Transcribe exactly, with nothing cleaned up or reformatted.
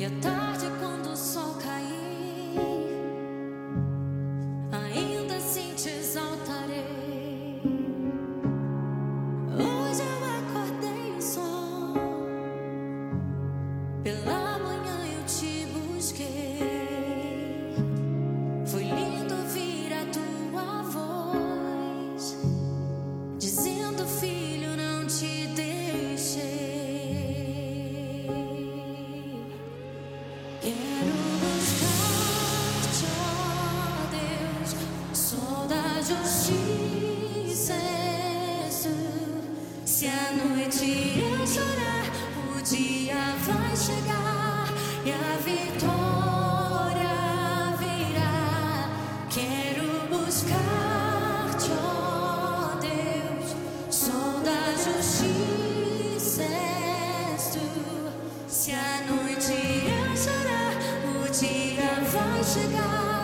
E à tarde, quando o sol cair, ainda assim te exaltarei. Hoje eu acordei o sol, pela manhã eu te busquei. Foi lindo ouvir a tua voz, dizendo: filho, não te deixei. Quero buscar-te, ó Deus, sol da justiça és tu. Se a noite eu chorar, o dia vai chegar e a vitória virá. Quero buscar-te, ó Deus, sol da justiça és tu. Se a noite eu chorar, o dia vai chegar